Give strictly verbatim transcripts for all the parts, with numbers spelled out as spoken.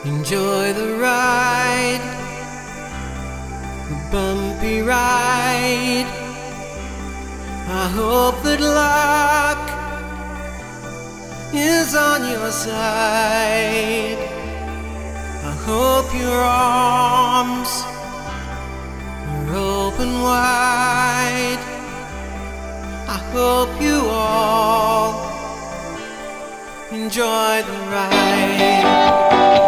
Enjoy the ride, the bumpy ride. I hope that luck is on your side. I hope your arms are open wide. I hope you all enjoy the ride.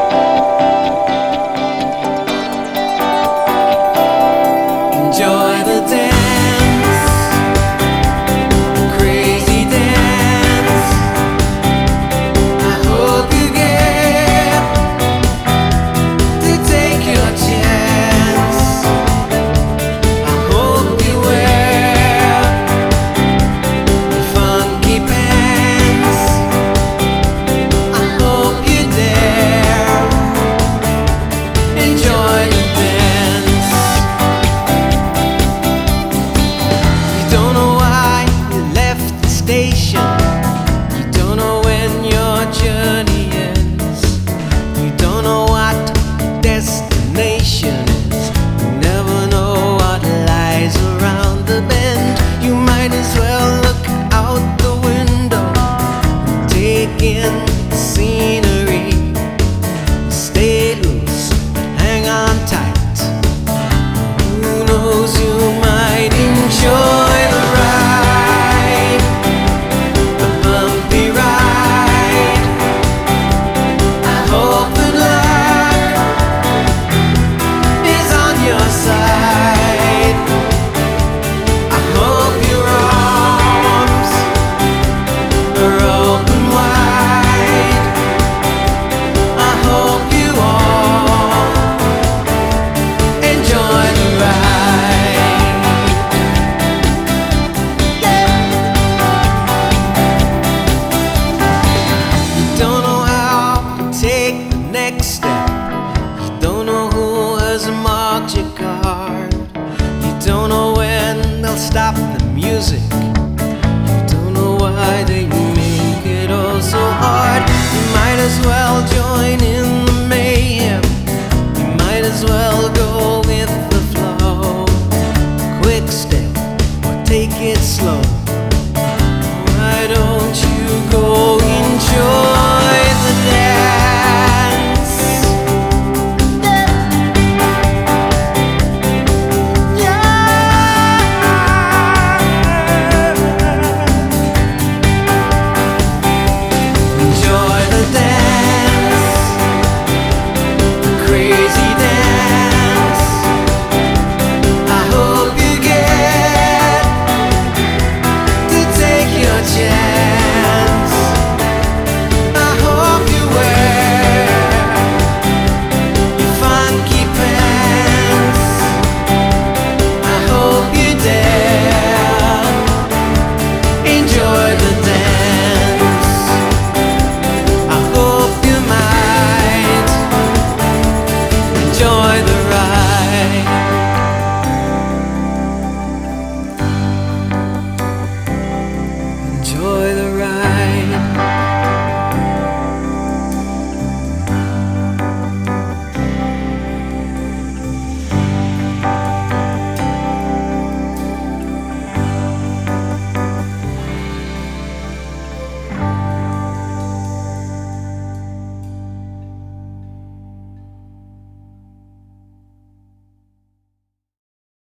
Enjoy the dance, the crazy dance. I hope you get to take your chance. I hope you wear the funky pants. I hope you dare enjoy the dance. You don't know why you left the station. You don't know when your journey ends. You don't know what destination is. You never know what lies around the bend. You might as well look out the window, take in the scenery. Stay loose, hang on tight. Who knows, you might enjoy the ride, the bumpy ride. I hope that luck is on your side. I hope your arms are open wide. I hope you all enjoy the ride. You don't know how to take the next step. You don't know who has marked your card. You don't know when they'll stop the music. You don't know why they make it all so hard. You might as well join in the mayhem. You might as well go with the flow. Quick step or take it slow.